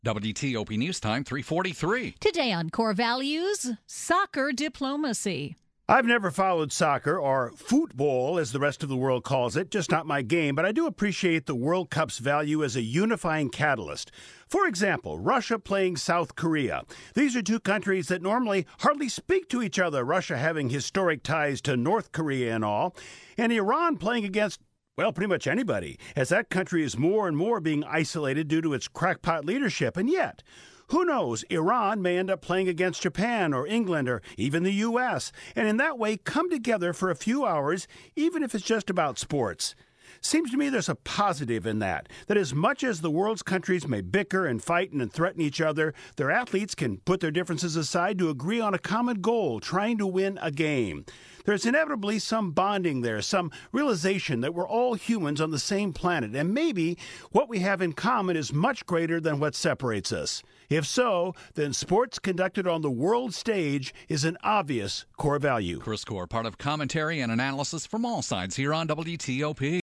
WTOP News Time, 3:43. Today on Core Values, soccer diplomacy. I've never followed soccer, or football as the rest of the world calls it, just not my game, but I do appreciate the World Cup's value as a unifying catalyst. For example, Russia playing South Korea. These are two countries that normally hardly speak to each other, Russia having historic ties to North Korea and all, and Iran playing against, well, pretty much anybody, as that country is more and more being isolated due to its crackpot leadership. And yet, who knows, Iran may end up playing against Japan or England or even the U.S., and in that way come together for a few hours, even if it's just about sports. Seems to me there's a positive in that as much as the world's countries may bicker and fight and threaten each other, their athletes can put their differences aside to agree on a common goal, trying to win a game. There's inevitably some bonding there, some realization that we're all humans on the same planet, and maybe what we have in common is much greater than what separates us. If so, then sports conducted on the world stage is an obvious core value. Chris Core, part of commentary and analysis from all sides here on WTOP.